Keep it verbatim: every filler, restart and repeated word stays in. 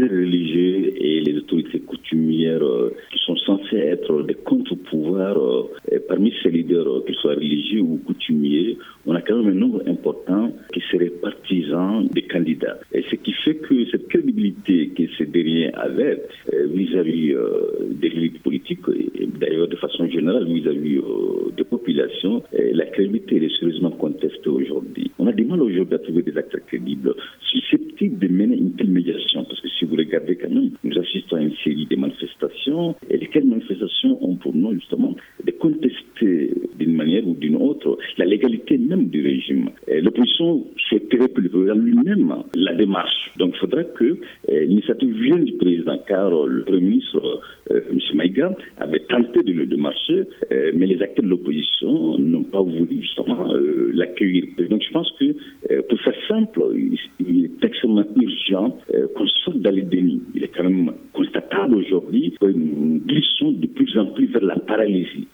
leaders religieux et les autorités coutumières euh, qui sont censés être des contre-pouvoirs, euh, parmi ces leaders, euh, qu'ils soient religieux ou coutumiers, on a quand même un nombre important qui seraient partisans des candidats. Et ce qui fait que cette crédibilité que ces derniers avaient euh, vis-à-vis euh, des élites politiques, et d'ailleurs de façon générale vis-à-vis euh, des populations, euh, la crédibilité est sérieusement contestée aujourd'hui. On a du mal aujourd'hui à trouver des acteurs crédibles susceptibles de mener une telle médiation, parce que si vous regardez quand même, nous assistons à une série de manifestations, et lesquelles manifestations ont pour nous justement de contester d'une manière ou d'une autre la légalité même du régime. Et l'opposition souhaiterait que le président lui-même la démarche. Donc il faudra que euh, l'initiative vienne du président, car le Premier ministre, euh, M. Maïga, avait tenté de le démarcher, euh, mais les acteurs de l'opposition n'ont pas voulu justement euh, l'accueillir. Donc je pense que, euh, pour faire simple, il, il est extrêmement urgent euh, qu'on sorte dans les dénis. Il est quand même constatable aujourd'hui que nous glissons de plus en plus vers la paralysie.